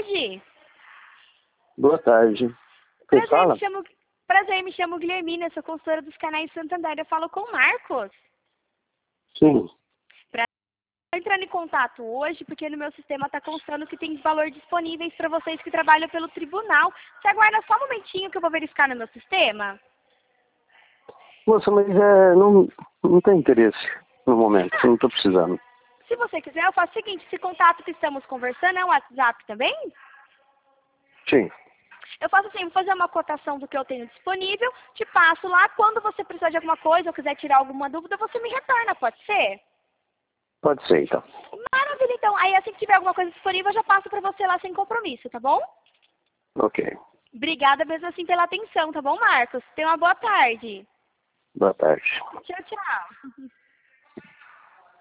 tarde. Boa tarde. Quem fala? Prazer, me chamo Guilhermina, sou consultora dos canais Santander. Eu falo com o Marcos. Sim. Estou entrando em contato hoje porque no meu sistema está constando que tem valor disponíveis para vocês que trabalham pelo tribunal. Você aguarda só um momentinho que eu vou verificar no meu sistema? Moça, mas não tem interesse no momento, não estou precisando. Se você quiser, eu faço o seguinte, esse contato que estamos conversando é um WhatsApp também? Sim, Eu faço assim, vou fazer uma cotação do que eu tenho disponível, te passo lá, quando você precisar de alguma coisa ou quiser tirar alguma dúvida, você me retorna, pode ser? pode ser então. Maravilha, então. Aí assim que tiver alguma coisa disponível, eu já passo para você lá sem compromisso, tá bom? Ok. Obrigada mesmo assim pela atenção, tá bom, Marcos? Tenha uma boa tarde. Boa tarde. Tchau, tchau.